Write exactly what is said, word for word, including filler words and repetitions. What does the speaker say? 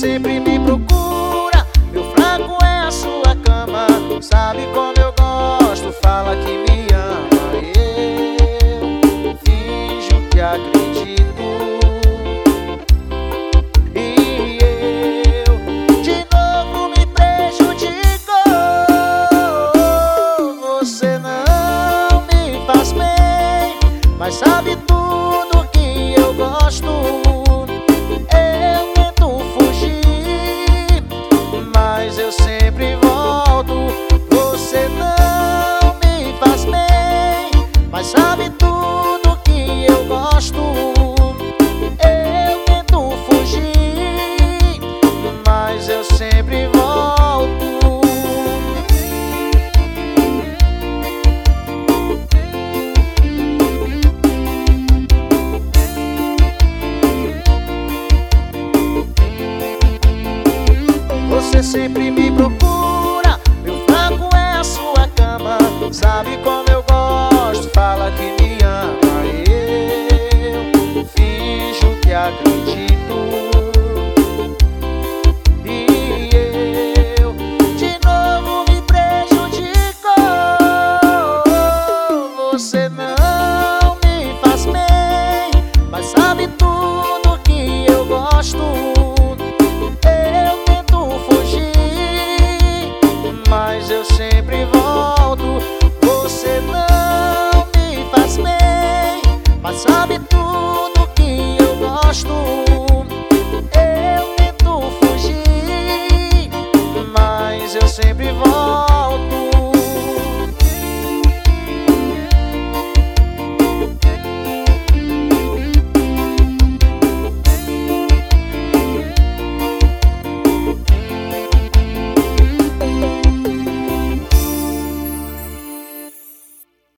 sempre me procura, meu fraco é a sua cama. Sabe como eu gosto, fala que me ama. Eu finjo que acredito, e eu de novo me prejudico. Você não me faz bem, mas sabe tudo que eu gosto. Eu tento fugir, mas eu sempre volto. Você não me faz bem, mas sabe tudo que eu gosto. Eu tento fugir, mas eu sempre volto. Você sempre me procura, meu fraco é a sua cama. Sabe como eu gosto, fala que me ama.